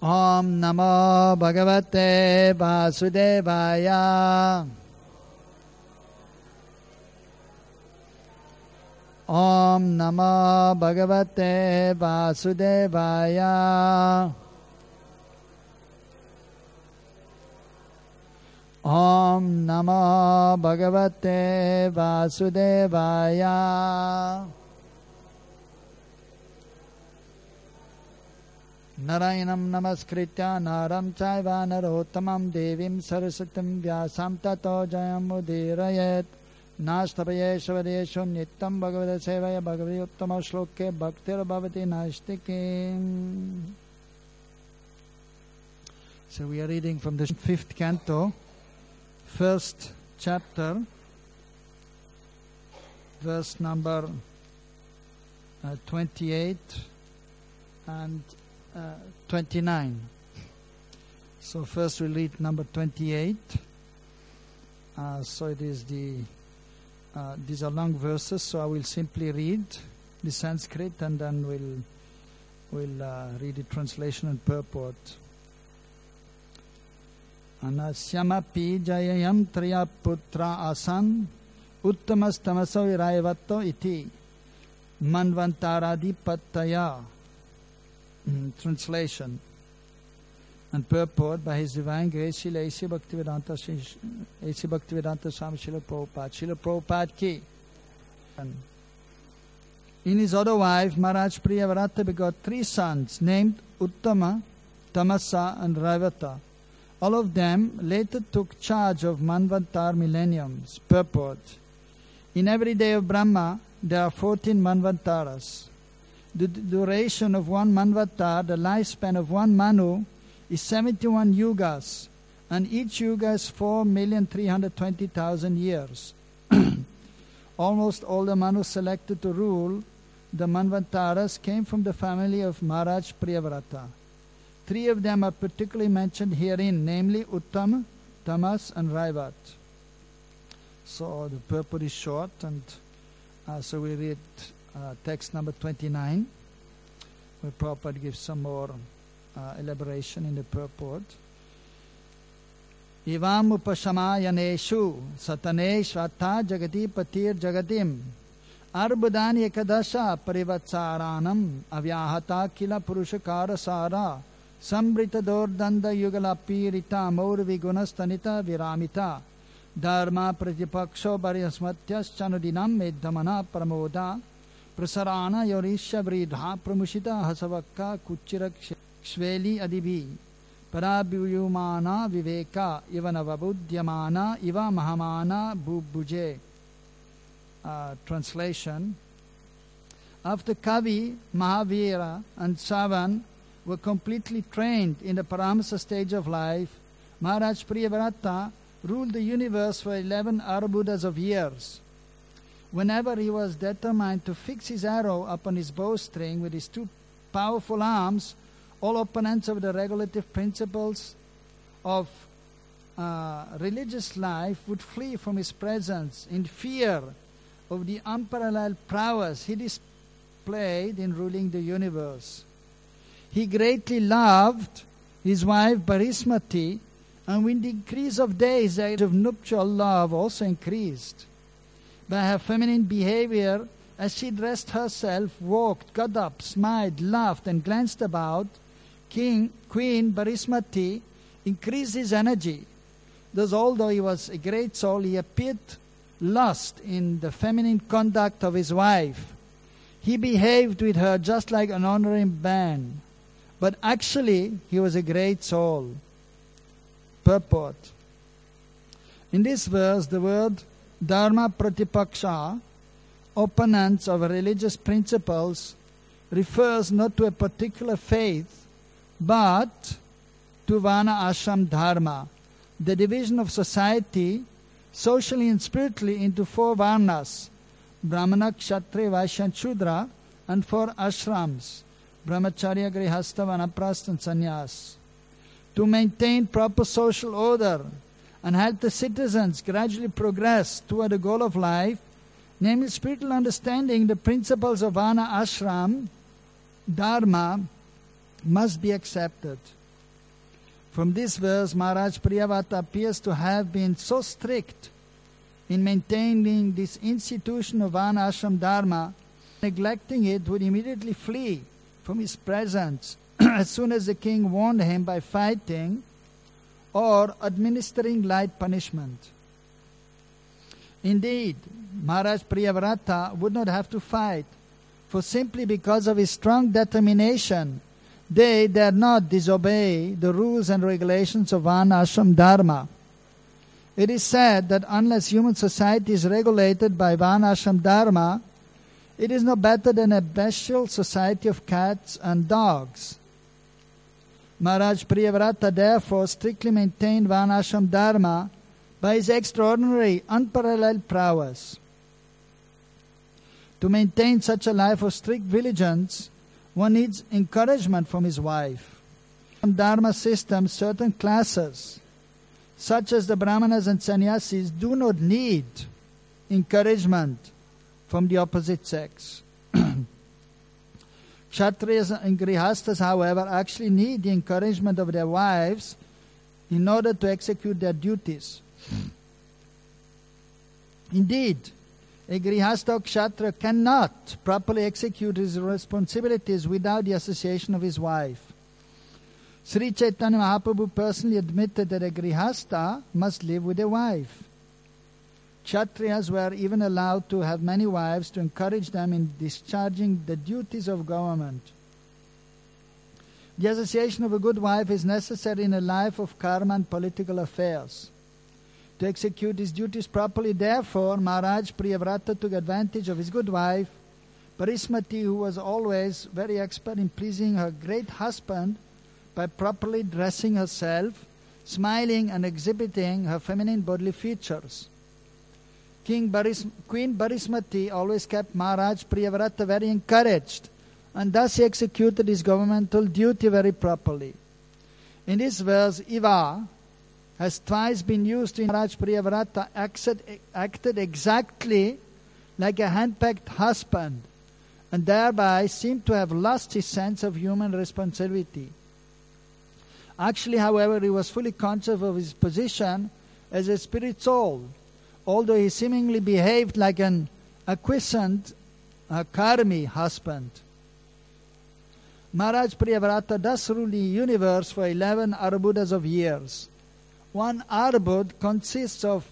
Om Namo Bhagavate Vasudevaya. Om Namo Bhagavate Vasudevaya. Om Namo Bhagavate Vasudevaya. Narayanam namaskritya naram chaiva narottamam devim saraswatim vyasam tato jayam udirayet. Nastapayeshvariyeshu nityam bhagavata sevaya bhagavati uttama shloke bhaktir bhavati naistikim. So we are reading from the 5th canto, 1st chapter, verse number 28 and 29. So first we'll read number 28. So it is these are long verses, so I will simply read the Sanskrit and then we'll read the translation and purport. Anasyamapi jayayam triya putra asan uttamastamasau irayavato iti manvantaradipataya. Translation and purport by His Divine Grace Srila A.C. Bhaktivedanta Swami Srila Prabhupada. Srila Prabhupada ki. In his other wife, Maharaj Priyavrata begot 3 sons named Uttama, Tamasa and Raivata. All of them later took charge of Manvantar millenniums. Purport. In every day of Brahma, there are 14 Manvantaras. The duration of one Manvatar, the lifespan of one Manu, is 71 yugas, and each yuga is 4,320,000 years. Almost all the Manus selected to rule the Manvantaras came from the family of Maharaj Priyavrata. 3 of them are particularly mentioned herein, namely Uttam, Tamas and Raivat. So the purport is short, and so we read text number 29, where Prabhupada gives some more elaboration in the purport. Ivam upashamayaneshu satanesh vata jagati patir jagatim arbudani ekadasha parivatsaranam avyahata kila purushakara sara sambrita dordanda yugala pirita maurvi gunastanita viramita dharma pratipaksho bharyasmatyas chanudinam meddhamana pramoda prasarana yorisha vridha pramushita hasavakka kuchirak shveli adibi parabhyumana viveka ivanavabudyamana iva mahamana bubuje. Translation. After Kavi, Mahavira and Savan were completely trained in the Paramasa stage of life, Maharaj Priyavrata ruled the universe for 11 arbudas of years. Whenever he was determined to fix his arrow upon his bowstring with his 2 powerful arms, all opponents of the regulative principles of religious life would flee from his presence in fear of the unparalleled prowess he displayed in ruling the universe. He greatly loved his wife Bharismati, and with the increase of days, the age of nuptial love also increased. By her feminine behavior, as she dressed herself, walked, got up, smiled, laughed, and glanced about, Queen Bharismati increased his energy. Thus, although he was a great soul, he appeared lost in the feminine conduct of his wife. He behaved with her just like an honoring man, but actually he was a great soul. Purport. In this verse, the word Dharma Pratipaksha, opponents of religious principles, refers not to a particular faith, but to Vana Ashram Dharma, the division of society, socially and spiritually, into 4 Varnas, Brahmana, Kshatriya, Vaishya and Shudra, and 4 ashrams, Brahmacharya, Grihastha, Vanaprastha and Sannyas. To maintain proper social order and help the citizens gradually progress toward the goal of life, namely spiritual understanding, the principles of Vana Ashram Dharma must be accepted. From this verse, Maharaj Priyavrata appears to have been so strict in maintaining this institution of Varnashram Dharma, neglecting it would immediately flee from his presence as soon as the king warned him by fighting or administering light punishment. Indeed, Maharaj Priyavrata would not have to fight, for simply because of his strong determination, they dare not disobey the rules and regulations of Varnashram Dharma. It is said that unless human society is regulated by Varnashram Dharma, it is no better than a bestial society of cats and dogs. Maharaj Priyavrata therefore strictly maintained Varnashram Dharma by his extraordinary, unparalleled prowess. To maintain such a life of strict vigilance, one needs encouragement from his wife. In Dharma system, certain classes, such as the Brahmanas and Sannyasis, do not need encouragement from the opposite sex. Kshatriyas and Grihasthas, however, actually need the encouragement of their wives in order to execute their duties. Indeed, a Grihastha or Kshatriya cannot properly execute his responsibilities without the association of his wife. Sri Chaitanya Mahaprabhu personally admitted that a Grihastha must live with a wife. Kshatriyas were even allowed to have many wives to encourage them in discharging the duties of government. The association of a good wife is necessary in a life of karma and political affairs. To execute his duties properly, therefore, Maharaj Priyavrata took advantage of his good wife, Parismati, who was always very expert in pleasing her great husband by properly dressing herself, smiling and exhibiting her feminine bodily features. Queen Parismati always kept Maharaj Priyavrata very encouraged, and thus he executed his governmental duty very properly. In this verse, Iva has twice been used to Maharaj Priyavrata acted exactly like a hand-packed husband, and thereby seemed to have lost his sense of human responsibility. Actually, however, he was fully conscious of his position as a spirit soul, although he seemingly behaved like an acquiescent, karmi husband. Maharaj Priyavrata thus ruled the universe for 11 arbudas of years. One arbud consists of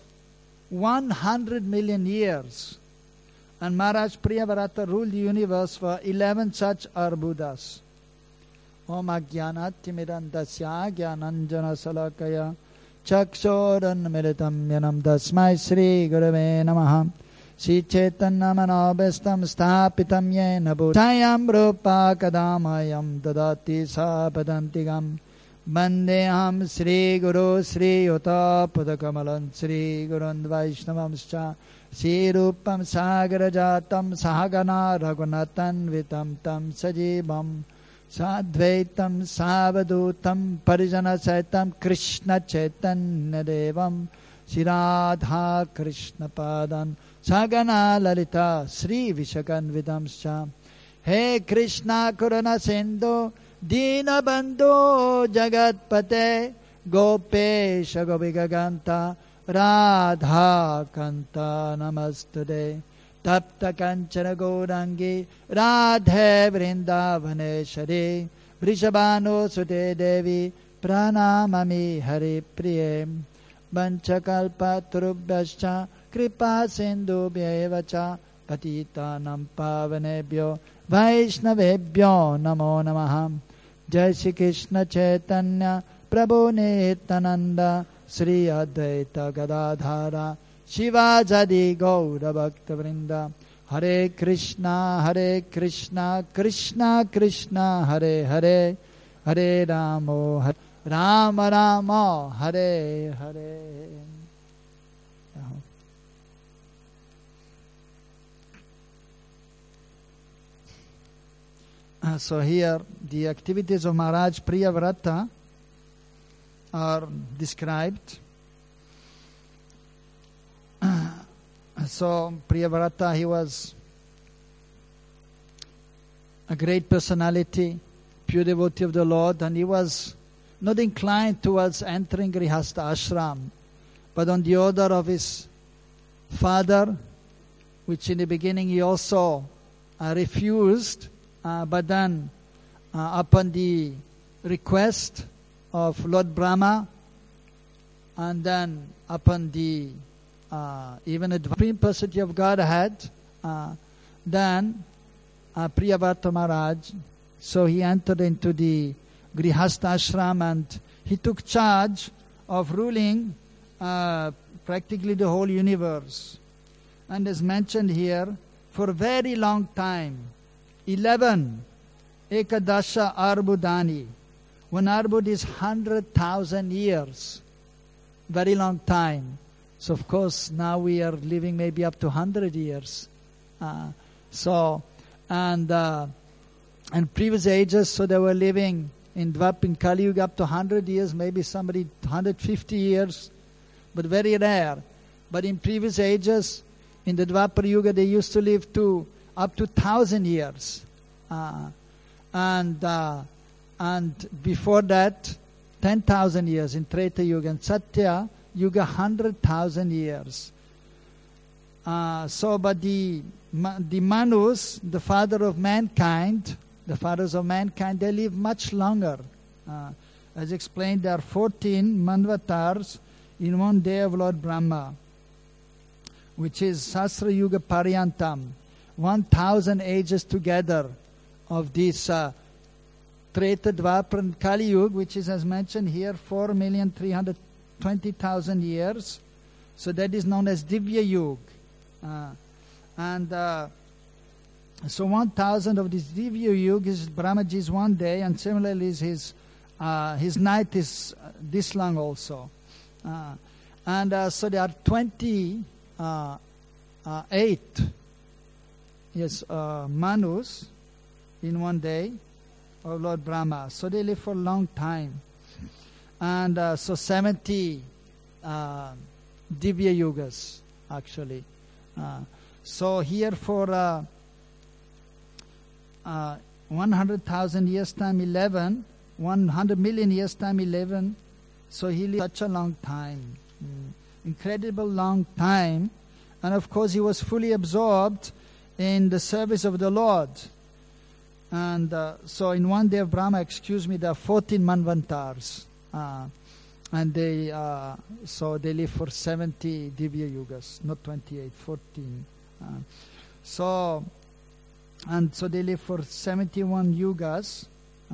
100 million years, and Maharaj Priyavrata ruled the universe for 11 such arbudas. Om Ajnanatimidandasya Jnananjana Salakaya Chakshoran Militam Yanam Dasmai Sri Gurave Namaha Sri Chaitanya Manobestam Sthapitam Yena Bhutayam Rupa Kadamayam Dadati Sapadantigam Bandeham Sri Guru Sri Yuta Padakamalan Sri Gurun Vaishnavamscha Sri Rupam Sagarajatam Sahagana Raghunatan Vitam Tam Sajibam Sadvaitam Savadutam Parijana Saitam Krishna Chaitanya Devam Sri Radha Krishna Padan Sagana Lalita Sri Vishakan Vidamscha He Krishna Kurana Sindhu Dina Bandhu Jagatpate Gopesha Gopikaganta Radha Kanta Namastude Tapta Kanchana Gaurangi Radhe Vrindavaneshari Vrishabhanu Sute Devi Pranamami Hari Priye Vanchakalpa Turubhyascha Kripa Sindhubhyevacha Patitanam Pavanebhyo Vaishnavebhyo Namo Namaha Jai Shri Krishna Chaitanya Prabhu Nityananda Sri Advaita Gadadhara Shiva Jadi Gaura Bhakta Vrinda Hare Krishna Krishna Krishna Hare Hare Hare Ramo Rama Rama Hare Hare. So here the activities of Maharaj Priyavrata are described. So Priyavrata, he was a great personality, pure devotee of the Lord, and he was not inclined towards entering Grihastha ashram, but on the order of his father, which in the beginning he also refused, but then upon the request of Lord Brahma, and then upon the even the Supreme Personality of Godhead, then Priyavrata Maharaj, so he entered into the Grihastha ashram and he took charge of ruling practically the whole universe. And as mentioned here, for a very long time, 11 Ekadasha Arbudani. One Arbud is 100,000 years. Very long time. So of course now we are living maybe up to 100 years. And previous ages, so they were living in Kali Yuga up to 100 years, maybe somebody 150 years, but very rare. But in previous ages, in the Dwapara Yuga, they used to live to up to 1,000 years. And before that, 10,000 years in Treta Yuga, and Satya Yuga, 100,000 years. But the Manus, the fathers of mankind, they live much longer. As explained, there are 14 Manvatars in one day of Lord Brahma, which is Sasra Yuga Paryantam, 1,000 ages together of this Treta, Dwapara and Kali Yuga, which is, as mentioned here, 4,320,000 years. So that is known as Divya Yuga. So 1,000 of this Divya Yuga is Brahmaji's one day, and similarly is his night is this long also. So there are 28 Manus in one day of Lord Brahma. So they live for a long time. And so 70 Divya Yugas actually. So here for 100,000 years time 11, 100 million years time 11. So he lived such a long time. Incredible long time. And of course he was fully absorbed in the service of the Lord. And so in one day of Brahma, there are 14 Manvantars. And they live for 70 Divya Yugas, not 28, 14. So they live for 71 Yugas.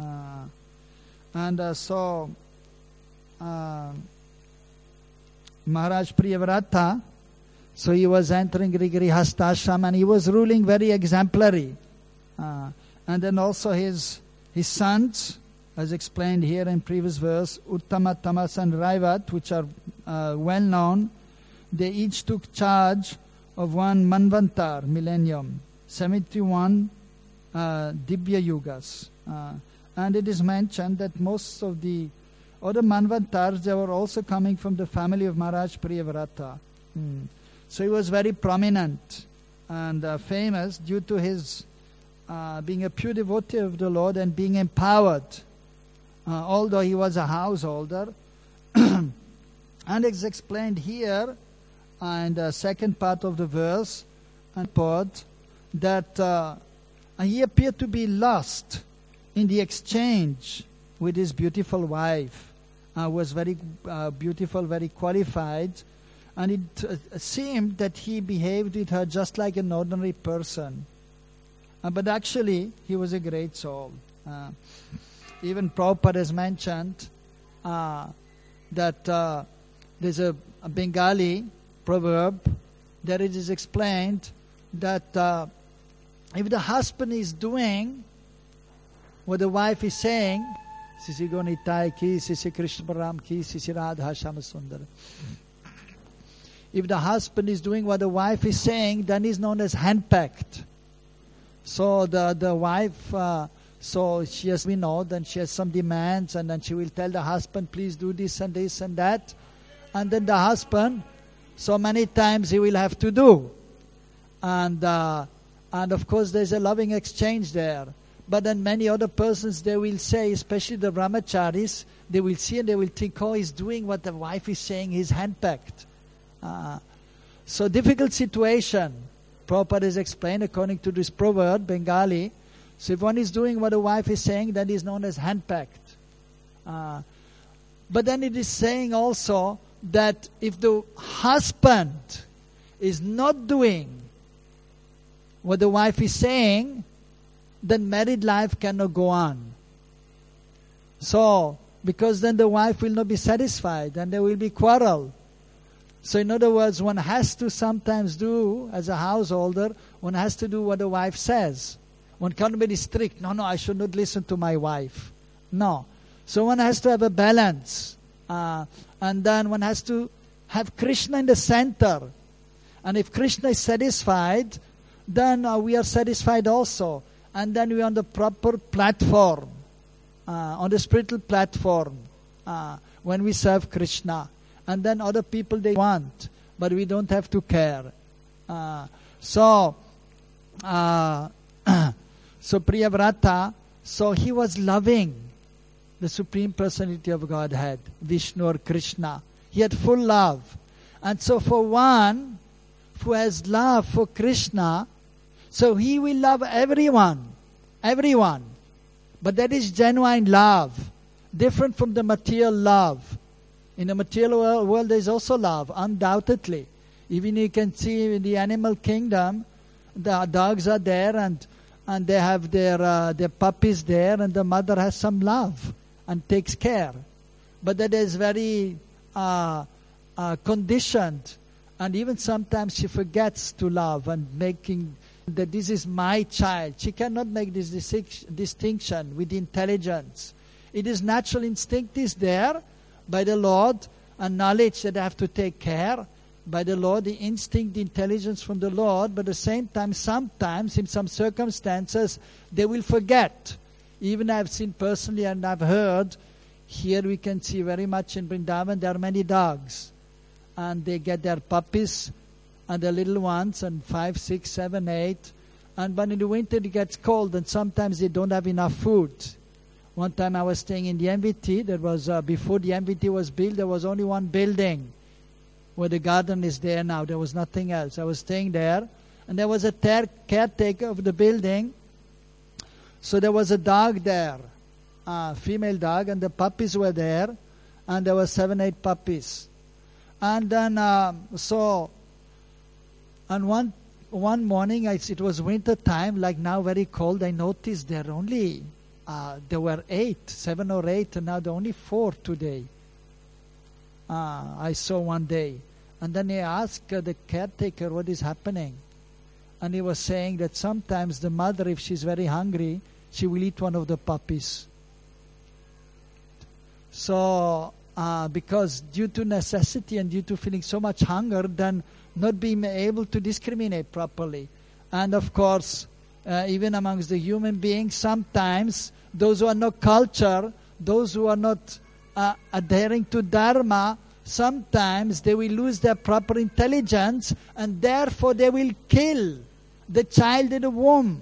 Maharaj Priyavrata, so he was entering Grihastha ashram and he was ruling very exemplary. And then also his sons, as explained here in previous verse, Uttama, Tamas and Raivat, which are well known, they each took charge of one Manvantar, millennium, 71 Dibya Yugas. And it is mentioned that most of the other Manvantars, they were also coming from the family of Maharaj Priyavrata. So he was very prominent and famous due to his being a pure devotee of the Lord and being empowered. Although he was a householder. And it's explained here in the second part of the verse and part that he appeared to be lost in the exchange with his beautiful wife. Was very beautiful, very qualified, and it seemed that he behaved with her just like an ordinary person. But actually, he was a great soul. Even Prabhupada has mentioned that there's a Bengali proverb that it is explained that if the husband is doing what the wife is saying, Sisi Gonitai ki, Sisi Krishna Param ki, Sisi Radha Shama Sundara. If the husband is doing what the wife is saying, then he's known as handpacked. So the wife, so she has been out and she has some demands, and then she will tell the husband, please do this and that. And then the husband, so many times he will have to do. And of course there's a loving exchange there. But then many other persons, they will say, especially the brahmacharis, they will see and they will think, oh, he's doing what the wife is saying, he's handpacked. So difficult situation. Prabhupada has explained according to this proverb, Bengali. So if one is doing what the wife is saying, that is known as handpacked. But then it is saying also that if the husband is not doing what the wife is saying, then married life cannot go on. So, because then the wife will not be satisfied and there will be quarrel. So in other words, one has to sometimes do, as a householder, one has to do what the wife says. One can't be strict. No, I should not listen to my wife. No. So one has to have a balance. And then one has to have Krishna in the center. And if Krishna is satisfied, then we are satisfied also. And then we are on the proper platform, on the spiritual platform, when we serve Krishna. And then other people they want, but we don't have to care. So Priyavrata, so he was loving the Supreme Personality of Godhead, Vishnu or Krishna. He had full love. And so for one who has love for Krishna, so he will love everyone. But that is genuine love, different from the material love. In the material world there is also love, undoubtedly. Even you can see in the animal kingdom, the dogs are there and they have their puppies there, and the mother has some love and takes care. But that is very conditioned, and even sometimes she forgets to love and making that this is my child. She cannot make this distinction with intelligence. It is natural instinct is there by the Lord, and knowledge that I have to take care by the Lord, the instinct, the intelligence from the Lord, but at the same time, sometimes in some circumstances, they will forget. Even I've seen personally and I've heard, here we can see very much in Vrindavan, there are many dogs. And they get their puppies and the little ones, and 5, 6, 7, 8. But in the winter it gets cold, and sometimes they don't have enough food. One time I was staying in the MVT. There was before the MVT was built, there was only one building where the garden is there now. There was nothing else. I was staying there, and there was a caretaker of the building. So there was a dog there, female dog, and the puppies were there, and there were 7, 8 puppies. And then and one morning, it was winter time, like now very cold. I noticed there were 7 or 8, and now there are only 4 today. I saw one day. And then I asked the caretaker what is happening. And he was saying that sometimes the mother, if she's very hungry, she will eat one of the puppies. So, because due to necessity and due to feeling so much hunger, then not being able to discriminate properly. And of course, even amongst the human beings, sometimes those who are not cultured, those who are not adhering to Dharma, sometimes they will lose their proper intelligence, and therefore they will kill the child in the womb.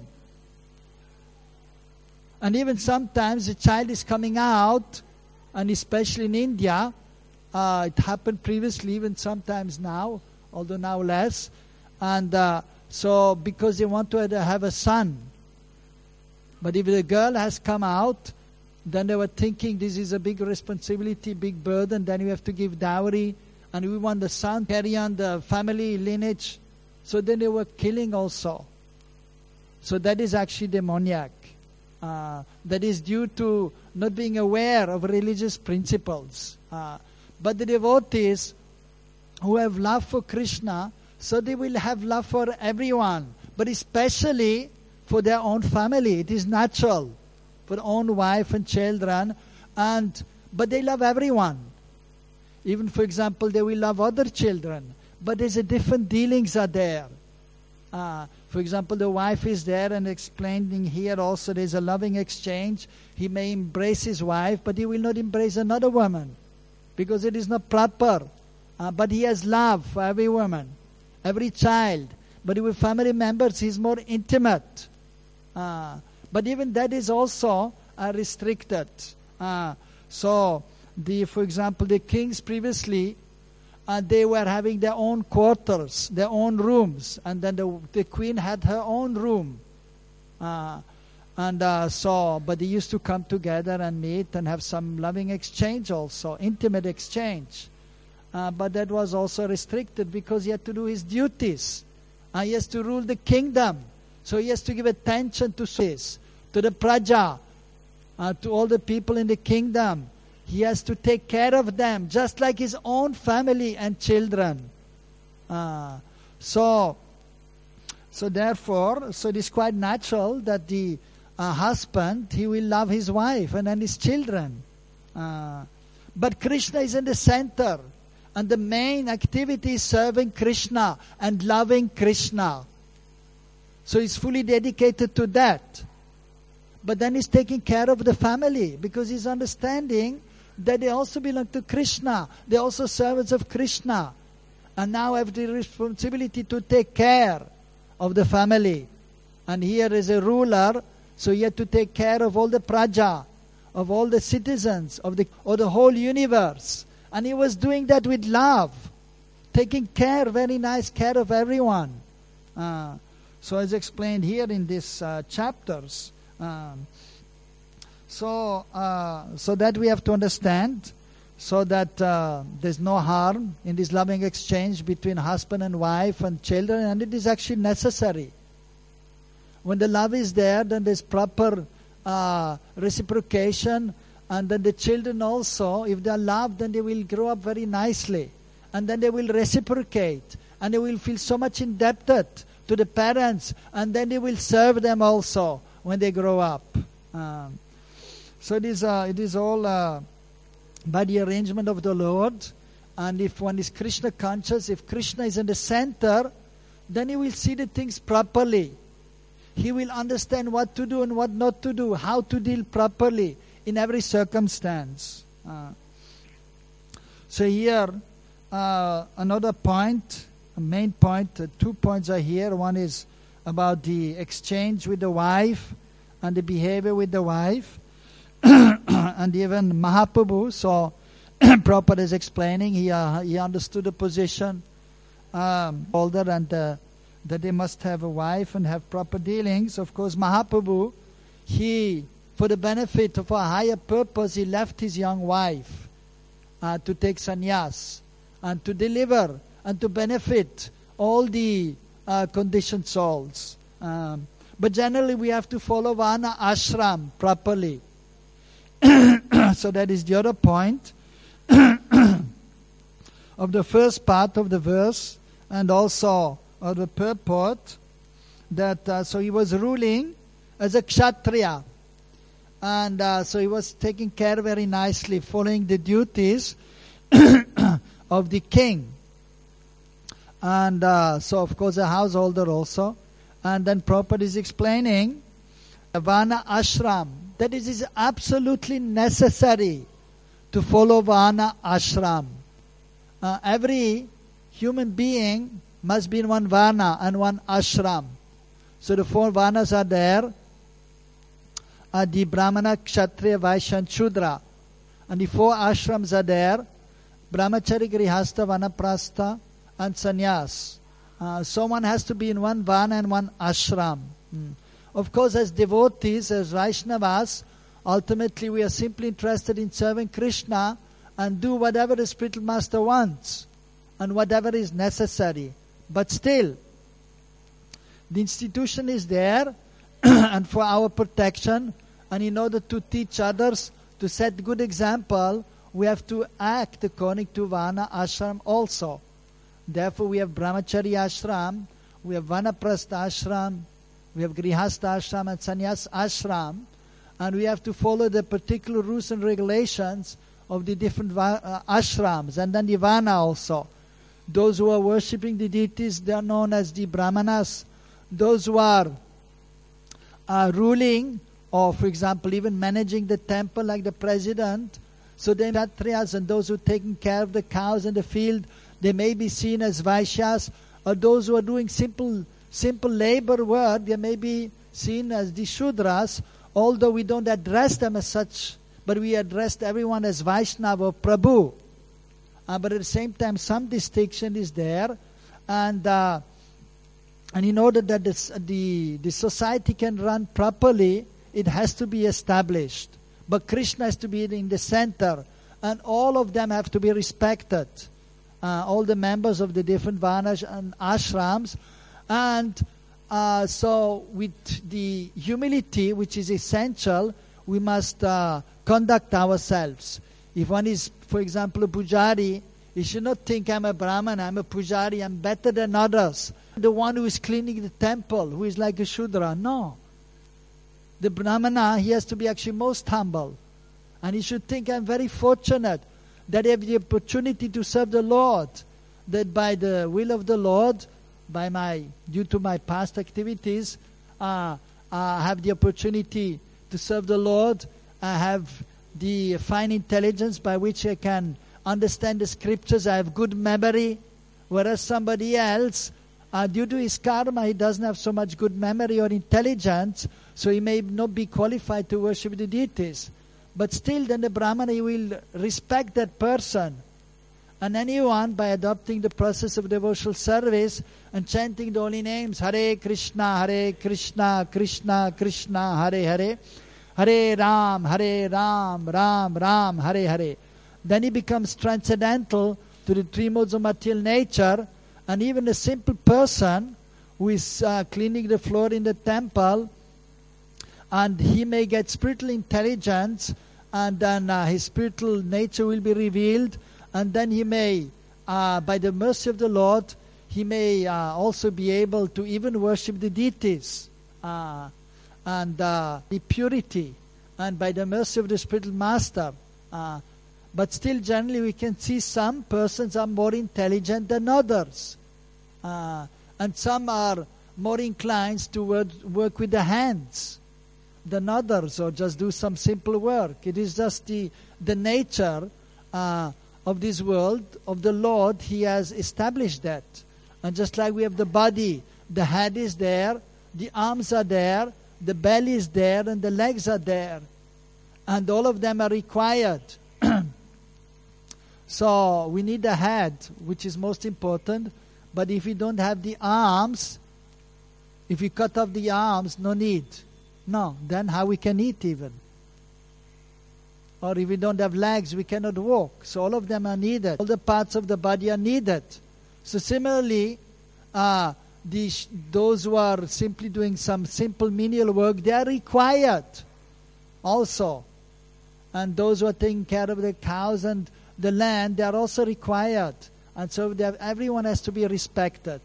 And even sometimes the child is coming out, and especially in India, it happened previously, even sometimes now, although now less. And so because they want to have a son. But if the girl has come out, then they were thinking this is a big responsibility, big burden, then we have to give dowry, and we want the son to carry on the family lineage. So then they were killing also. So that is actually demoniac. That is due to not being aware of religious principles. But the devotees who have love for Krishna, so they will have love for everyone, but especially for their own family. It is natural for own wife and children, but they love everyone. Even, for example, they will love other children, but there's a different dealings are there. For example, the wife is there and explaining here also there's a loving exchange. He may embrace his wife, but he will not embrace another woman because it is not proper. But he has love for every woman, every child. But with family members, he's more intimate. But But even that is also restricted. For example, the kings previously, they were having their own quarters, their own rooms, and then the queen had her own room. But they used to come together and meet and have some loving exchange also, intimate exchange. But that was also restricted because he had to do his duties. He has to rule the kingdom. So he has to give attention to this, to the praja, to all the people in the kingdom. He has to take care of them, just like his own family and children. So it is quite natural that the husband, he will love his wife and then his children. But Krishna is in the center. And the main activity is serving Krishna and loving Krishna. So he's fully dedicated to that. But then he's taking care of the family because he's understanding that they also belong to Krishna. They're also servants of Krishna. And now have the responsibility to take care of the family. And here is a ruler, so he had to take care of all the praja, of all the citizens, of the whole universe. And he was doing that with love, taking care, very nice care of everyone. So as explained here in these chapters. So that we have to understand, so that there's no harm in this loving exchange between husband and wife and children, and it is actually necessary. When the love is there, then there's proper reciprocation, and then the children also, if they are loved, then they will grow up very nicely, and then they will reciprocate, and they will feel so much indebted to the parents, and then they will serve them also when they grow up. So it is all by the arrangement of the Lord. And if one is Krishna conscious, if Krishna is in the center, then he will see the things properly. He will understand what to do and what not to do, how to deal properly in every circumstance. So here, another point, a main point, 2 points are here. One is about the exchange with the wife and the behavior with the wife. And even Mahaprabhu, so Prabhupada is explaining, he understood the position older and that they must have a wife and have proper dealings. Of course, Mahaprabhu, for the benefit of a higher purpose, he left his young wife to take sannyas and to deliver and to benefit all the conditioned souls. But generally we have to follow Varna ashram properly. So that is the other point of the first part of the verse, and also of the purport, that so he was ruling as a kshatriya, and so he was taking care very nicely, following the duties of the king, and so of course a householder also. And then Prabhupada is explaining Varna ashram, that it is absolutely necessary to follow Varna ashram. Every human being must be in one Varna and one ashram. So the 4 Varnas are there, the Brahmana, Kshatriya, Vaishya and Shudra. And the 4 ashrams are there, Brahmachari, Grihastha, Vanaprastha and Sannyas. So one has to be in one Varna and one ashram. Of course, as devotees, as Vaishnavas, ultimately we are simply interested in serving Krishna and do whatever the spiritual master wants and whatever is necessary. But still, the institution is there and for our protection, and in order to teach others, to set good example, we have to act according to Varna ashram also. Therefore, we have Brahmachari ashram, we have Vanaprastha ashram, we have Grihastha ashram and Sannyas ashram, and we have to follow the particular rules and regulations of the different ashrams, and then the Varna also. Those who are worshipping the deities, they are known as the Brahmanas. Those who are ruling, or for example, even managing the temple like the president, so they are Kshatriyas, and those who are taking care of the cows in the field, they may be seen as Vaishyas, or those who are doing simple labor work, they may be seen as the Shudras, although we don't address them as such, but we address everyone as Vaishnava or Prabhu. But at the same time, some distinction is there, and in order that the society can run properly, it has to be established. But Krishna has to be in the center, and all of them have to be respected. All the members of the different varnas and ashrams, and so with the humility, which is essential, we must conduct ourselves. If one is, for example, a pujari, he should not think, I'm a Brahman, I'm a pujari, I'm better than others. The one who is cleaning the temple, who is like a Shudra. No. The Brahmana, he has to be actually most humble. And he should think, I'm very fortunate that I have the opportunity to serve the Lord. That by the will of the Lord, due to my past activities, I have the opportunity to serve the Lord. I have the fine intelligence by which I can understand the scriptures. I have good memory. Whereas somebody else, due to his karma, he doesn't have so much good memory or intelligence, so he may not be qualified to worship the deities. But still, then the Brahmana, he will respect that person. And anyone, by adopting the process of devotional service and chanting the holy names, Hare Krishna, Krishna Krishna, Hare Hare, Hare Ram, Ram Ram, Hare Hare. Then he becomes transcendental to the three modes of material nature, and even a simple person who is cleaning the floor in the temple, and he may get spiritual intelligence, and then his spiritual nature will be revealed, and then he may, by the mercy of the Lord, he may also be able to even worship the deities, and the purity, and by the mercy of the spiritual master. But still, generally, we can see some persons are more intelligent than others, and some are more inclined to work with the hands than others, or just do some simple work. It is just the nature of this world, of the Lord. He has established that. And just like we have the body, the head is there, the arms are there, the belly is there, and the legs are there. And all of them are required. So we need the head, which is most important. But if we don't have the arms, if we cut off the arms, no need. No, then how we can eat even? Or if we don't have legs, we cannot walk. So all of them are needed. All the parts of the body are needed. So similarly, those who are simply doing some simple menial work, they are required also. And those who are taking care of the cows and the land, they are also required. And so everyone has to be respected.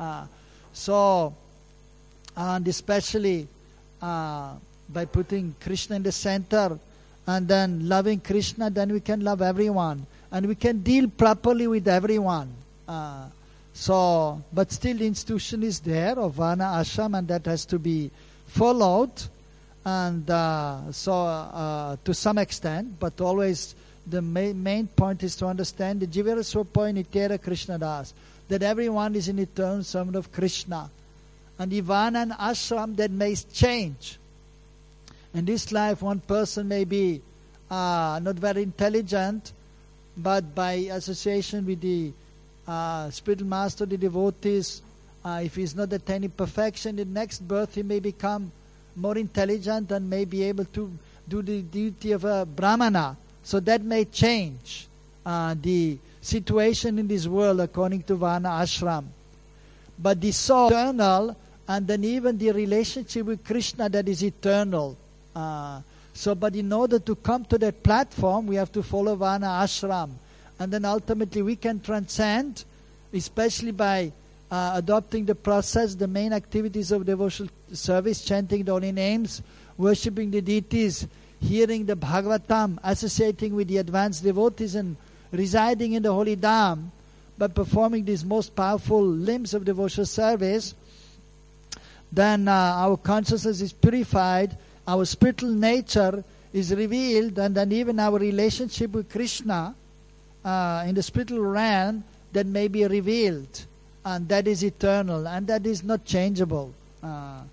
And especially by putting Krishna in the center and then loving Krishna, then we can love everyone. And we can deal properly with everyone. But still the institution is there of Varna Ashram, and that has to be followed. And to some extent, but always the main point is to understand the Jivara Swapo in Itera Krishna Das, that everyone is an eternal servant of Krishna. And Varna and Ashram, that may change. In this life, one person may be not very intelligent, but by association with the spiritual master, the devotees, if he is not attaining perfection, in the next birth he may become more intelligent and may be able to do the duty of a Brahmana. So that may change the situation in this world according to Varna Ashram. But the soul is eternal, and then even the relationship with Krishna, that is eternal. But in order to come to that platform, we have to follow Varna Ashram. And then ultimately we can transcend, especially by adopting the process, the main activities of devotional service, chanting the holy names, worshipping the deities, hearing the Bhagavatam, associating with the advanced devotees, and residing in the holy Dham. By performing these most powerful limbs of devotional service, then our consciousness is purified, our spiritual nature is revealed, and then even our relationship with Krishna in the spiritual realm, that may be revealed, and that is eternal, and that is not changeable.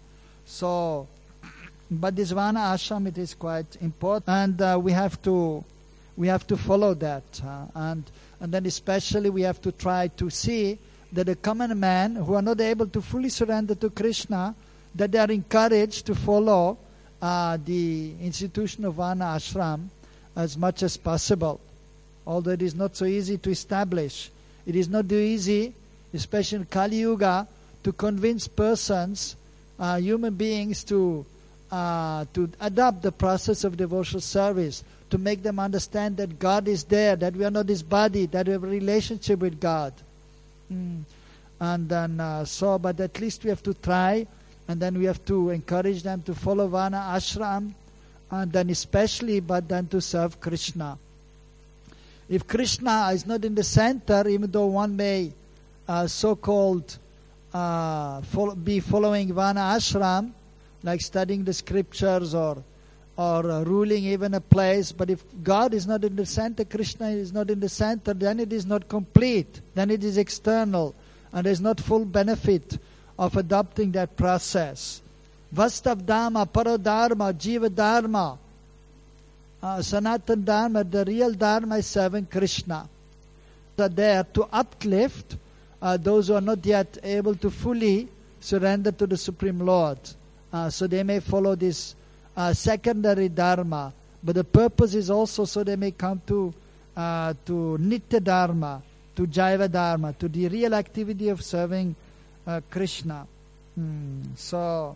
So, but this Vana ashram, it is quite important, and we have to follow that, and then especially we have to try to see that the common man who are not able to fully surrender to Krishna, that they are encouraged to follow the institution of Vana ashram as much as possible. Although it is not so easy to establish, it is not easy, especially in Kali Yuga, to convince persons, human beings, to adopt the process of devotional service, to make them understand that God is there, that we are not His body, that we have a relationship with God. And then, but at least we have to try, and then we have to encourage them to follow Vana ashram, and then especially, but then to serve Krishna. If Krishna is not in the center, even though one may so-called be following Vana ashram, like studying the scriptures or ruling even a place, but if God is not in the center, Krishna is not in the center, then it is not complete, then it is external, and there is not full benefit of adopting that process. Vastav Dharma, Paradharma, Jiva Dharma, Sanatan Dharma, the real Dharma is serving Krishna. They are there to uplift those who are not yet able to fully surrender to the Supreme Lord. So they may follow this secondary Dharma, but the purpose is also so they may come to Nitya Dharma, to Jaiva Dharma, to the real activity of serving Krishna. So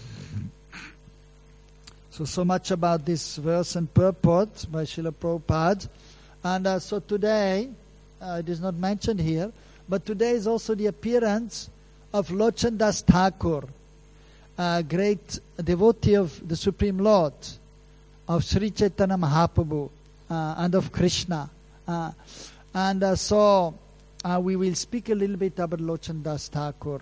much about this verse and purport by Srila Prabhupada. And so today, it is not mentioned here, but today is also the appearance of Lochan Das Thakur, a great devotee of the Supreme Lord, of Sri Chaitanya Mahaprabhu, and of Krishna. So we will speak a little bit about Lochan Das Thakur.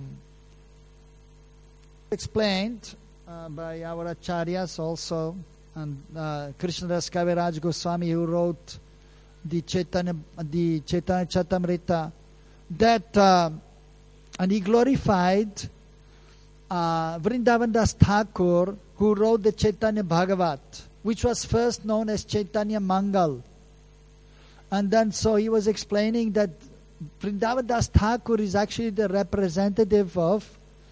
Explained by our acharyas also, and Krishnadas Kaviraj Goswami, who wrote the Chaitanya Charitamrita, that and he glorified Vrindavan Das Thakur, who wrote the Chaitanya Bhagavat, which was first known as Chaitanya Mangal. And then so he was explaining that Vrindavan Das Thakur is actually the representative of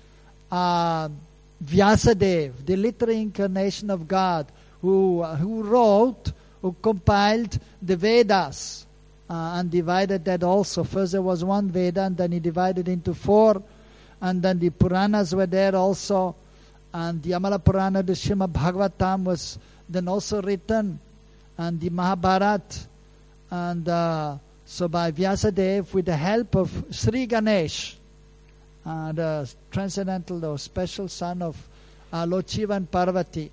Vyasadeva, the literary incarnation of God, who compiled the Vedas and divided that also. First there was one Veda, and then he divided into 4, and then the Puranas were there also, and the Amala Purana, the Srimad Bhagavatam was then also written, and the Mahabharat, and so by Vyasadeva, with the help of Sri Ganesh, the transcendental or special son of Lord Shiva and Parvati.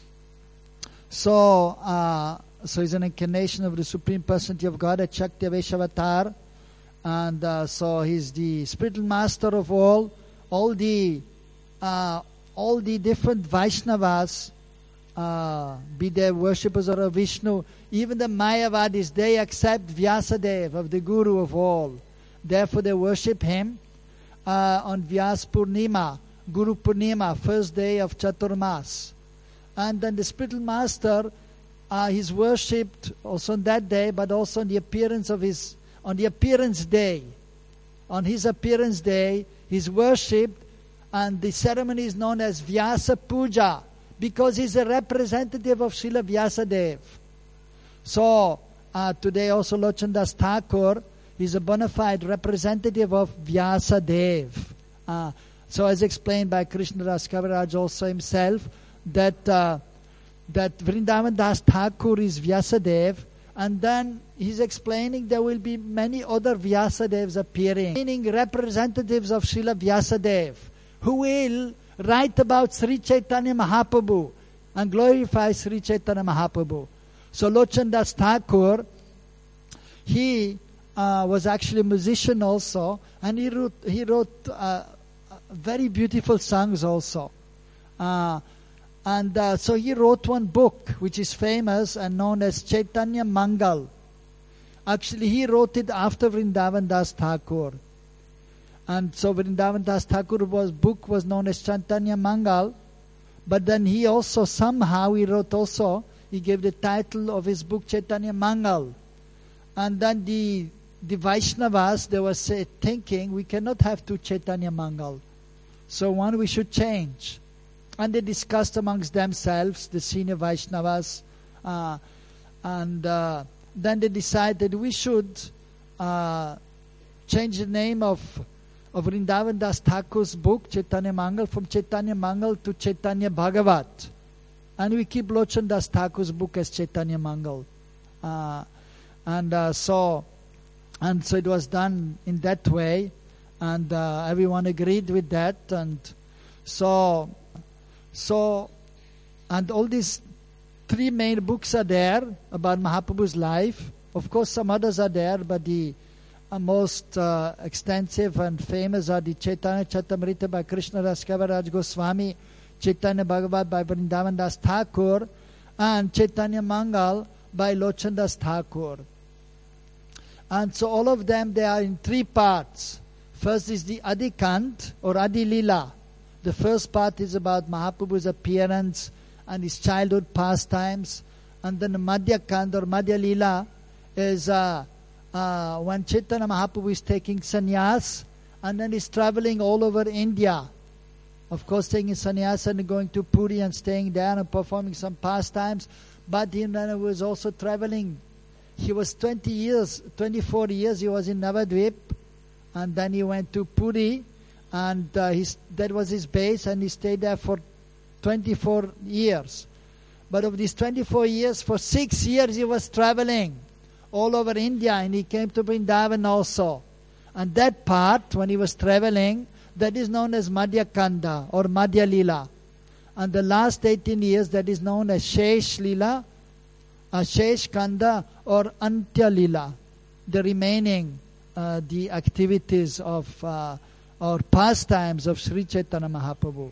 So he's an incarnation of the Supreme Personality of God, a Shakti Vaishavatar, and so he's the spiritual master of all the different Vaishnavas, be they worshippers of Vishnu, even the Mayavadis, they accept Vyasadeva of the Guru of all. Therefore they worship him on Vyas Purnima, Guru Purnima, first day of Chaturmas. And then the spiritual master, he's worshipped also on that day, but also on the appearance day. On his appearance day, he's worshipped, and the ceremony is known as Vyasa Puja, because he's a representative of Srila Vyasadeva. So today also Lochan Das Thakur is a bona fide representative of Vyasadeva. So as explained by Krishnadas Kaviraj also himself, that Vrindavan Das Thakur is Vyasadeva, and then he's explaining there will be many other Vyasadevas appearing, meaning representatives of Srila Vyasadeva, who will write about Sri Chaitanya Mahaprabhu and glorify Sri Chaitanya Mahaprabhu. So Lochan Das Thakur, he was actually a musician also, and he wrote very beautiful songs also. So he wrote one book which is famous and known as Chaitanya Mangal. Actually, he wrote it after Vrindavan Das Thakur. And so Vrindavan Das Thakur's book was known as Chaitanya Mangal. But then he also somehow, he gave the title of his book Chaitanya Mangal. And then the Vaishnavas, they were thinking, we cannot have two Chaitanya Mangal. So one we should change. And they discussed amongst themselves, the senior Vaishnavas, and then they decided we should change the name of Vrindavan Das Thakur's book, Chaitanya Mangal, from Chaitanya Mangal to Chaitanya Bhagavat. And we keep Lochan Das Thakur's book as Chaitanya Mangal. So it was done in that way, and everyone agreed with that. And and all these three main books are there about Mahaprabhu's life. Of course, some others are there, but the most extensive and famous are the Chaitanya Charitamrita by Krishna Das Kaviraj Goswami, Chaitanya Bhagavat by Vrindavan Das Thakur, and Chaitanya Mangal by Lochan Das Thakur. And so all of them, they are in three parts. First is the Adikant or Adi Lila. The first part is about Mahaprabhu's appearance and his childhood pastimes. And then the Madhya Kand or Madhya Lila is when Chaitanya Mahaprabhu is taking sannyas and then he's traveling all over India. Of course, taking sannyas and going to Puri and staying there and performing some pastimes. But he was also traveling. He was 24 years he was in Navadvip. And then he went to Puri. And that was his base, and he stayed there for 24 years. But of these 24 years, for 6 years he was traveling all over India, and he came to Vrindavan also. And that part, when he was traveling, that is known as Madhya Kanda or Madhya Lila. And the last 18 years, that is known as Shesh Lila, Shesh Kanda or Antya Lila. The remaining, the activities of or pastimes of Sri Chaitanya Mahaprabhu.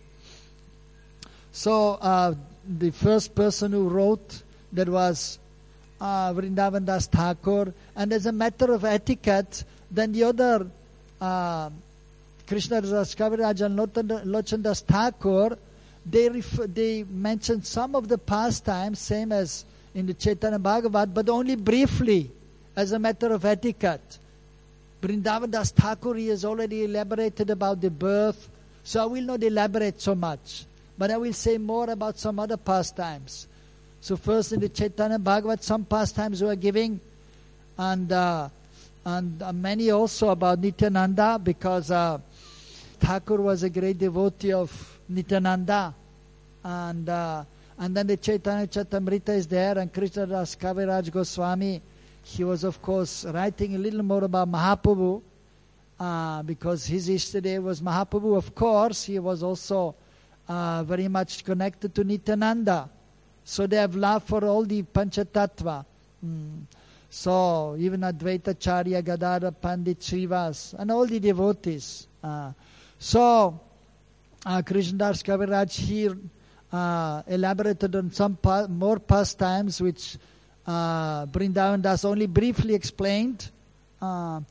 So the first person who wrote that was Vrindavan Das Thakur, and as a matter of etiquette, then the other Krishna Das Kaviraj and Lochan Das Thakur, they mentioned some of the pastimes, same as in the Chaitanya Bhagavat, but only briefly as a matter of etiquette. Vrindavan Das Thakur, he has already elaborated about the birth, so I will not elaborate so much. But I will say more about some other pastimes. So first in the Chaitanya Bhagavat, some pastimes we are giving, and many also about Nityananda, because Thakur was a great devotee of Nityananda. And then the Chaitanya Charitamrita is there, and Krishna Das Kaviraj Goswami, he was, of course, writing a little more about Mahaprabhu, because his yesterday was Mahaprabhu. Of course, he was also very much connected to Nityananda. So they have love for all the Panchatattva. So even Advaita Charya, Gadadhar, Pandit, Srivas, and all the devotees. So Krishna Das Kaviraj here elaborated on some more pastimes which Vrindavan Das only briefly explained. So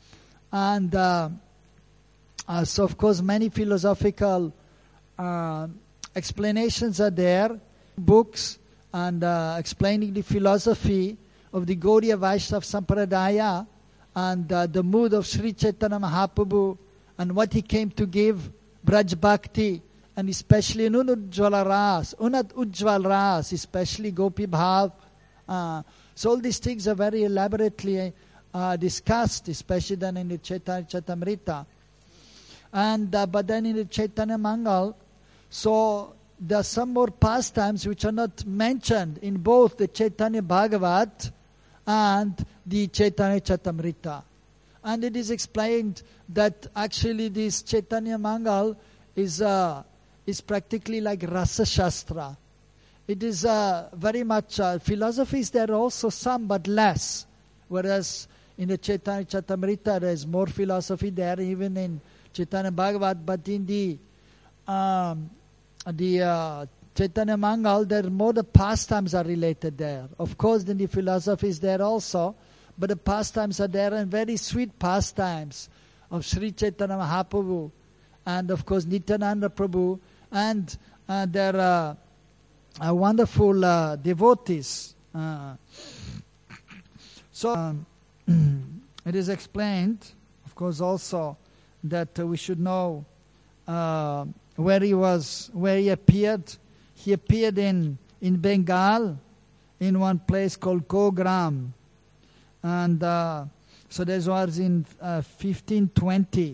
of course many philosophical explanations are there, books, and explaining the philosophy of the Gaudiya Vaishnava Sampradaya and the mood of Sri Chaitanya Mahaprabhu and what he came to give, Braj Bhakti, and especially Unat Ujjwal Ras, especially Gopi Bhav. So all these things are very elaborately discussed, especially then in the Chaitanya Charitamrita. But then in the Chaitanya Mangal, so there are some more pastimes which are not mentioned in both the Chaitanya Bhagavat and the Chaitanya Charitamrita. And it is explained that actually this Chaitanya Mangal is practically like Rasa Shastra. It is very much philosophy is there also some, but less. Whereas in the Chaitanya Charitamrita there is more philosophy there, even in Chaitanya Bhagavat. But in the Chaitanya Mangal, there more the pastimes are related there. Of course, then the philosophy is there also, but the pastimes are there, and very sweet pastimes of Sri Chaitanya Mahaprabhu, and of course Nityananda Prabhu, and there are wonderful devotees. It is explained, of course, also that we should know where he appeared. He appeared in Bengal, in one place called Kogram. And so this was in 1520.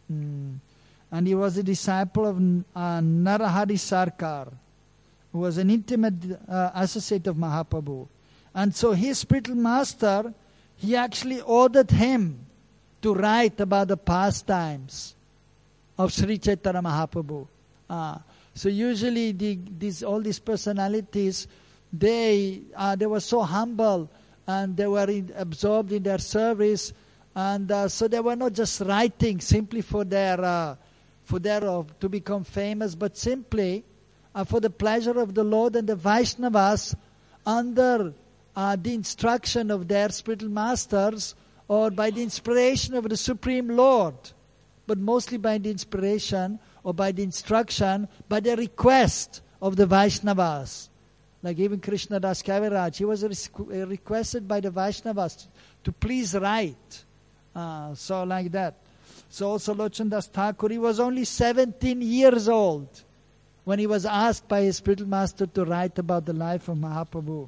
And he was a disciple of Narahari Sarkar, who was an intimate associate of Mahaprabhu. And so his spiritual master, he actually ordered him to write about the pastimes of Sri Chaitanya Mahaprabhu. So usually all these personalities, they were so humble and they were absorbed in their service, and so they were not just writing simply for their to become famous, but simply for the pleasure of the Lord and the Vaishnavas under the instruction of their spiritual masters, or by the inspiration of the Supreme Lord, but mostly by the inspiration or by the instruction, by the request of the Vaishnavas. Like even Krishna Das Kaviraj, he was requested by the Vaishnavas to please write. So like that. So also Lochan Das Thakur, he was only 17 years old when he was asked by his spiritual master to write about the life of Mahaprabhu.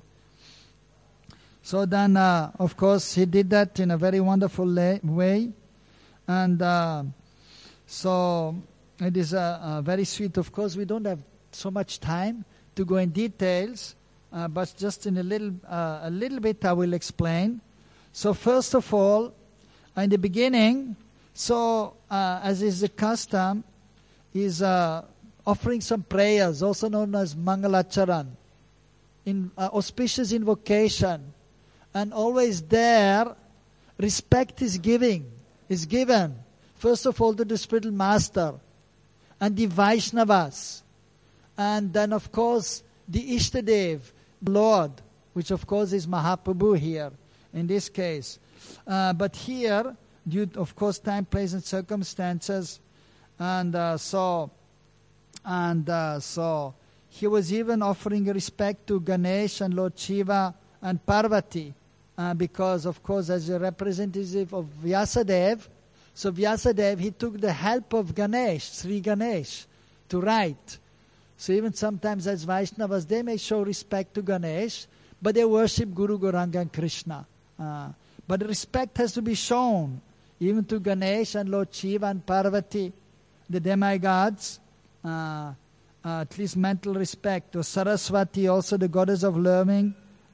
So then, of course, he did that in a very wonderful way. And so it is very sweet. Of course, we don't have so much time to go in details, but just in a little bit I will explain. So first of all, in the beginning, as is the custom, is offering some prayers, also known as Mangalacharan, in auspicious invocation. And always there, respect is given, first of all, to the spiritual master and the Vaishnavas. And then, of course, the Ishtadev, Lord, which of course is Mahaprabhu here, in this case. But here, due to, of course, time, place, and circumstances, and so he was even offering respect to Ganesh and Lord Shiva and Parvati, because, of course, as a representative of Vyasadev, so Vyasadev, he took the help of Ganesh, Sri Ganesh, to write. So even sometimes as Vaishnavas, they may show respect to Ganesh, but they worship Guru Gauranga and Krishna. But the respect has to be shown even to Ganesh and Lord Shiva and Parvati, the demigods, at least mental respect. Or Saraswati, also the goddess of learning.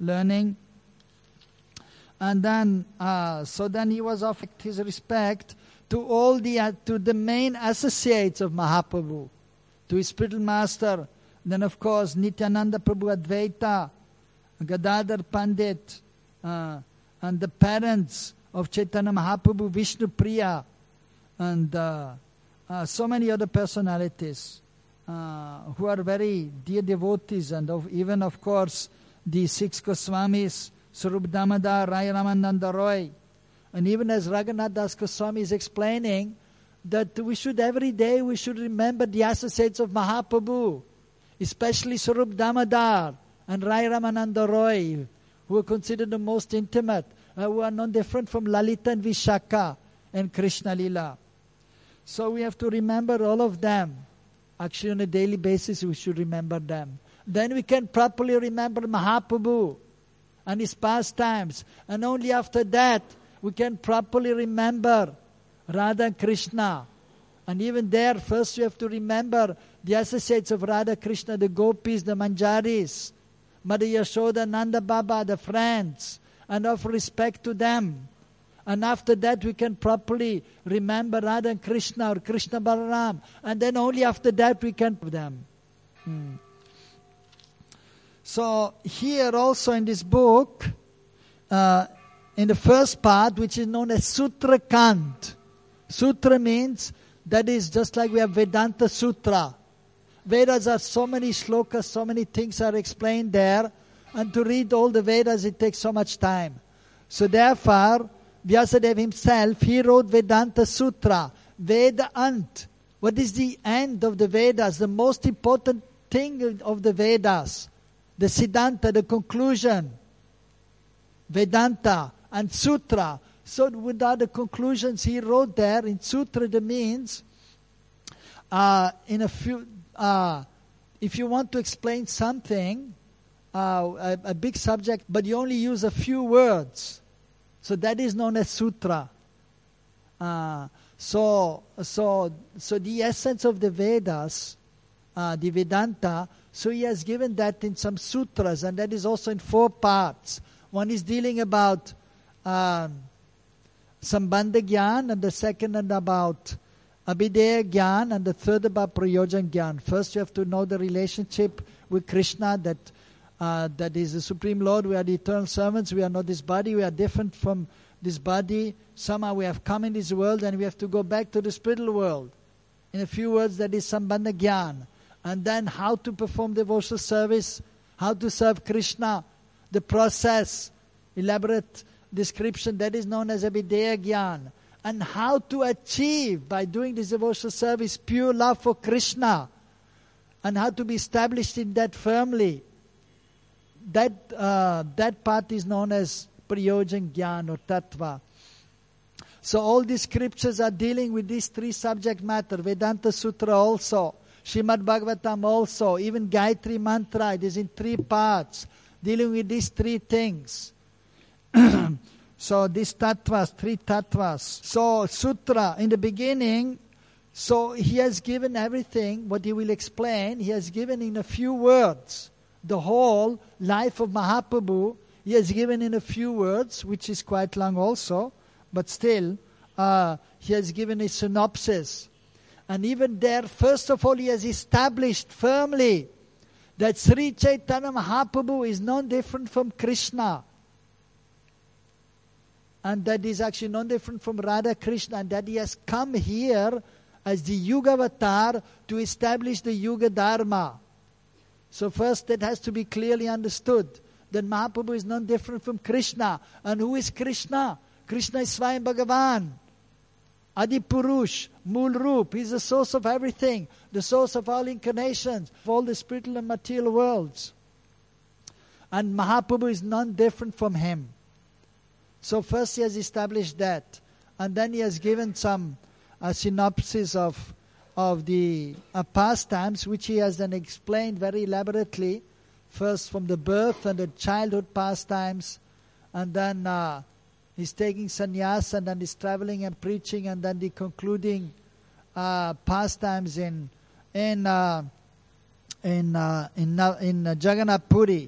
And then, so then he was offering his respect to all to the main associates of Mahaprabhu, to his spiritual master. Then, of course, Nityananda Prabhu Advaita, Gadadhar Pandit, and the parents of Chaitanya Mahaprabhu, Vishnu Priya, and so many other personalities who are very dear devotees, and even, of course, the 6 Goswamis, Sarup Damodar, Rai Ramananda Roy. And even as Raghunath Das Goswami is explaining, that every day we should remember the associates of Mahaprabhu, especially Sarup Damodar and Rai Ramananda Roy, who are considered the most intimate, who are not different from Lalita and Vishaka and Krishna Lila. So we have to remember all of them. Actually, on a daily basis, we should remember them. Then we can properly remember Mahaprabhu and his pastimes. And only after that, we can properly remember Radha and Krishna. And even there, first we have to remember the associates of Radha Krishna, the gopis, the manjaris, Mother Yashoda, Nanda Baba, the friends, and offer respect to them. And after that, we can properly remember Radha and Krishna or Krishna Balaram. And then only after that, we can them. So here also in this book, in the first part, which is known as Sutra Kant. Sutra means, that is just like we have Vedanta Sutra. Vedas are so many shlokas, so many things are explained there. And to read all the Vedas, it takes so much time. So therefore, Vyasadeva himself, he wrote Vedanta Sutra. Veda Ant. What is the end of the Vedas? The most important thing of the Vedas. the Siddhanta, the conclusion, Vedanta, and Sutra. So without the conclusions he wrote there in Sutra, that means if you want to explain something, a big subject, but you only use a few words, so that is known as Sutra. So the essence of the Vedas, the Vedanta, so he has given that in some sutras, and that is also in 4 parts. One is dealing about Sambandha Gyan, and the second about Abhideya Gyan, and the third about Prayojan Gyan. First you have to know the relationship with Krishna, that is the Supreme Lord. We are the eternal servants. We are not this body. We are different from this body. Somehow we have come in this world and we have to go back to the spiritual world. In a few words, that is Sambandha Gyan. And then how to perform devotional service, how to serve Krishna, the process, elaborate description, that is known as Abhideya Gyan. And how to achieve, by doing this devotional service, pure love for Krishna. And how to be established in that firmly. That part is known as Prayojan Gyan or Tattva. So all these scriptures are dealing with these 3 subject matter. Vedanta Sutra also, Srimad Bhagavatam also, even Gayatri Mantra, it is in 3 parts, dealing with these 3 things. So these tattvas, 3 tattvas. So Sutra, in the beginning, so he has given everything, what he will explain, he has given in a few words. The whole life of Mahaprabhu, he has given in a few words, which is quite long also, but still, he has given a synopsis. And even there, first of all, he has established firmly that Sri Chaitanya Mahaprabhu is non different from Krishna. And that is actually non different from Radha Krishna, and that he has come here as the Yuga Avatar to establish the Yuga Dharma. So first that has to be clearly understood, that Mahaprabhu is non different from Krishna. And who is Krishna? Krishna is Swayam Bhagavan, Adi Purush, Mool Roop. He is the source of everything, the source of all incarnations, of all the spiritual and material worlds. And Mahaprabhu is non different from him. So first he has established that. And then he has given some synopsis of the pastimes, which he has then explained very elaborately. First from the birth and the childhood pastimes, and then he's taking sannyas, and then he's traveling and preaching, and then the concluding pastimes in Jagannath Puri.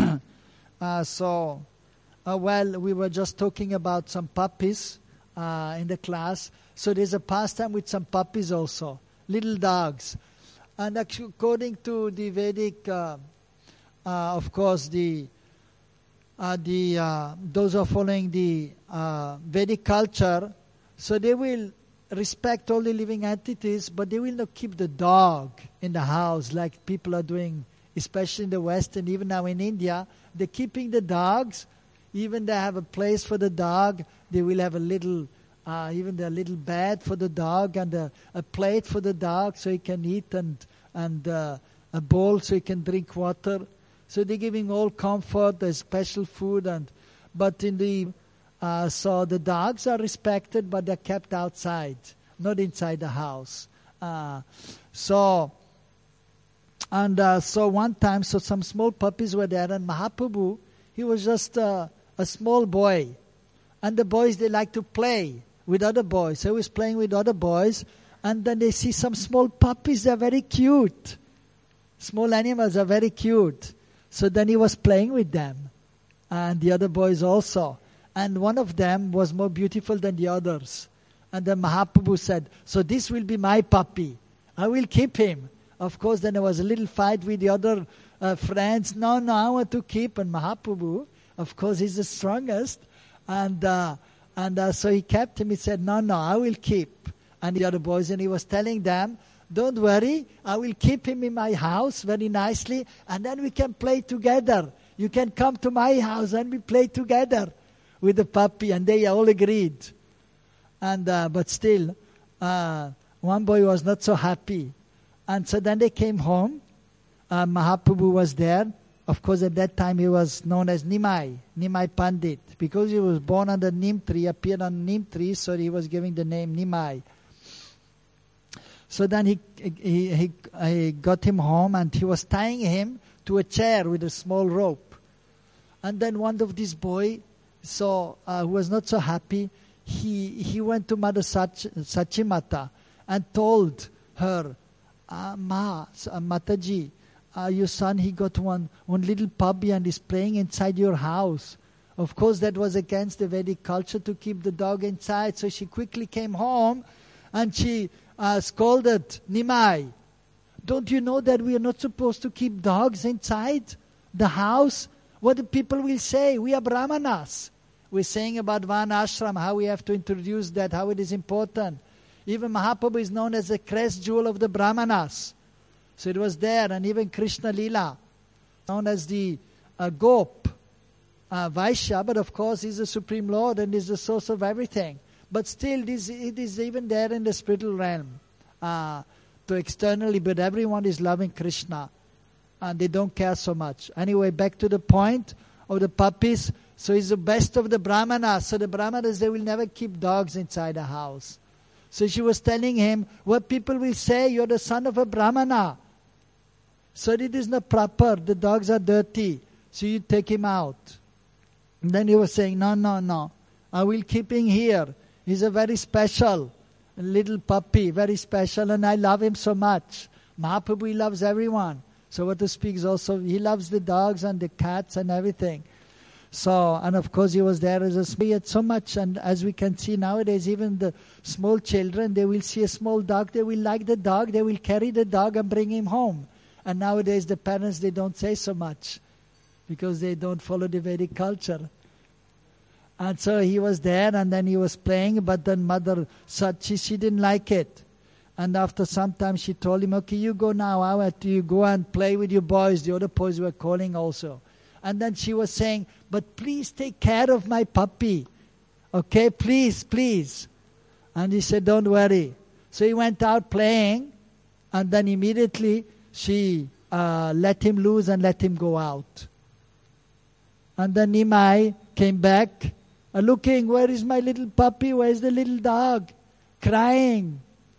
Well, we were just talking about some puppies in the class. So there's a pastime with some puppies also, little dogs. And actually, according to the Vedic, of course, those who are following the Vedic culture, so they will respect all the living entities, but they will not keep the dog in the house like people are doing, especially in the West and even now in India. They're keeping the dogs. Even they have a place for the dog. They will have a little, even a little bed for the dog, and a plate for the dog so he can eat, and a bowl so he can drink water. So they're giving all comfort. There's special food, but in the so the dogs are respected, but they're kept outside, not inside the house. So one time, so some small puppies were there, and Mahaprabhu, he was just a small boy. And the boys, they like to play with other boys. So he was playing with other boys, and then they see some small puppies. They're very cute. Small animals are very cute. So then he was playing with them, and the other boys also. And one of them was more beautiful than the others. And then Mahaprabhu said, so this will be my puppy. I will keep him. Of course, then there was a little fight with the other friends. No, I want to keep. And Mahaprabhu, of course, he's the strongest. And so he kept him. He said, no, I will keep. And the other boys, and he was telling them, don't worry, I will keep him in my house very nicely, and then we can play together. You can come to my house and we play together with the puppy. And they all agreed. And but still, one boy was not so happy. And so then they came home. Mahaprabhu was there, Of course, at that time he was known as Nimai Pandit. Because he was born on the neem tree, appeared on the neem tree, so he was giving the name Nimai. So then he got him home, and he was tying him to a chair with a small rope. And then one of these boys, who was not so happy, he went to Mother Sachimata and told her, Mataji, your son, he got one little puppy and is playing inside your house. Of course, that was against the Vedic culture to keep the dog inside. So she quickly came home and she scolded Nimai. Don't you know that we are not supposed to keep dogs inside the house? What the people will say? We are Brahmanas. We're saying about Varnashram, how we have to introduce that, how it is important. Even Mahaprabhu is known as the crest jewel of the Brahmanas. So it was there, and even Krishna Lila, known as the Gop, Vaishya, but of course he's the Supreme Lord and is the source of everything. But still, it is even there in the spiritual realm, to externally, but everyone is loving Krishna, and they don't care so much. Anyway, back to the point of the puppies. So he's the best of the Brahmanas. So the Brahmanas, they will never keep dogs inside a house. So she was telling him, what people will say, you're the son of a Brahmana. So it is not proper. The dogs are dirty. So you take him out. And then he was saying, no. I will keep him here. He's a very special little puppy, very special, and I love him so much. Mahaprabhu, he loves everyone. So what to speak is also, he loves the dogs and the cats and everything. So, and of course he was there as a small, so much, and as we can see nowadays, even the small children, they will see a small dog, they will like the dog, they will carry the dog and bring him home. And nowadays the parents, they don't say so much, because they don't follow the Vedic culture. And so he was there, and then he was playing, but then Mother Sachi, she didn't like it. And after some time she told him, okay, you go now, I want you go and play with your boys. The other boys were calling also. And then she was saying, but please take care of my puppy. Okay, please. And he said, don't worry. So he went out playing, and then immediately she let him loose and let him go out. And then Nimai came back, looking, where is my little puppy? Where is the little dog? Crying.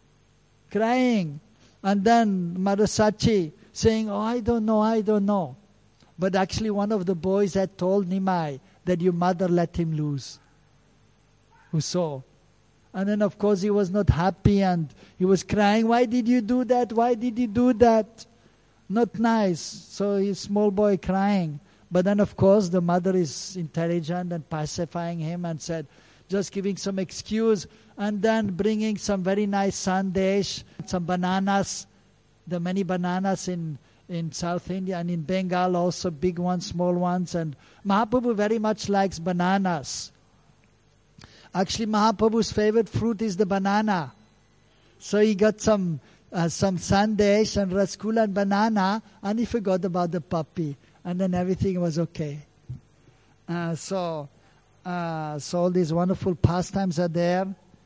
And then Mother Sachi saying, oh, I don't know. But actually one of the boys had told Nimai that your mother let him loose. Who saw? And then of course he was not happy and he was crying, why did you do that? Why did you do that? Not nice. So he's small boy crying. But then of course the mother is intelligent and pacifying him and said, just giving some excuse, and then bringing some very nice sandesh, some bananas, the many bananas in South India and in Bengal also, big ones, small ones. And Mahaprabhu very much likes bananas. Actually, Mahaprabhu's favorite fruit is the banana. So he got some sandesh and rasgulla and banana, and he forgot about the puppy. And then everything was okay. So all these wonderful pastimes are there.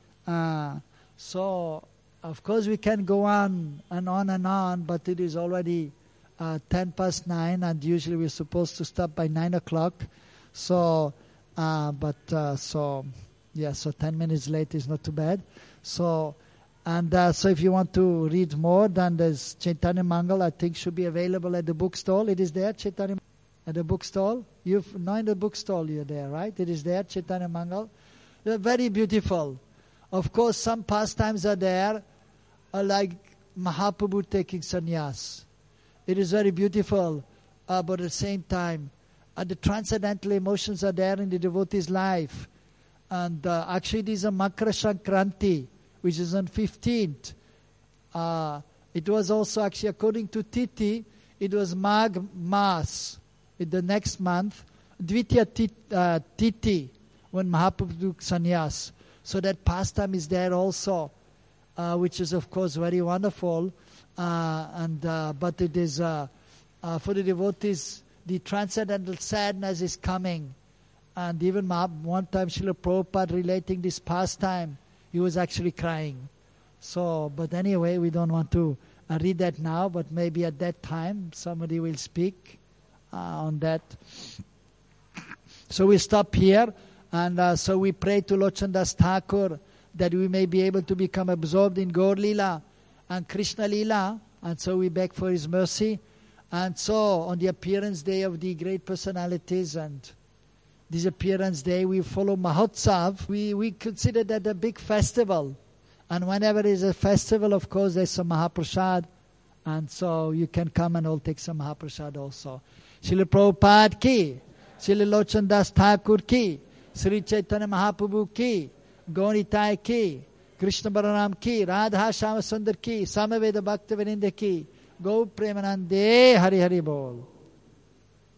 So, of course, we can go on and on, but it is already 9:10, and usually we're supposed to stop by 9 o'clock. So, so 10 minutes late is not too bad. So if you want to read more, then there's Chaitanya Mangal, I think should be available at the bookstall. It is there, Chaitanya, at the bookstall. In the bookstall you're there, right? It is there, Chaitanya Mangal. They're very beautiful. Of course, some pastimes are there, like Mahaprabhu taking sannyas. It is very beautiful, but at the same time, the transcendental emotions are there in the devotee's life. And actually, it is a Makara Sankranti, which is on 15th. It was also actually, according to Tithi, it was Magh Mas, in the next month, Dvitiya Tithi, when Mahaprabhu took sannyas. So that pastime is there also, which is of course very wonderful. But it is for the devotees, the transcendental sadness is coming. And even one time Srila Prabhupada relating this pastime, he was actually crying. So, but anyway, we don't want to read that now, but maybe at that time somebody will speak. on that. So we stop here, and so we pray to Lochan Das Thakur that we may be able to become absorbed in Gaur Leela and Krishna Leela, and so we beg for His mercy. And so on the appearance day of the great personalities and this appearance day, we follow Mahotsav. We consider that a big festival. And whenever there is a festival, of course, there's some Mahaprasad. And so you can come and all take some Mahaprasad also. Srila Prabhupada ki, Srila Lochan Das Thakur ki, Sri Chaitanya Mahaprabhu ki, Gauritai ki, Krishna Balaram ki, Radha Shama Sundar ki, Samaveda Bhakta Virinda ki, Gaur Premanande, Hari Hari Bol.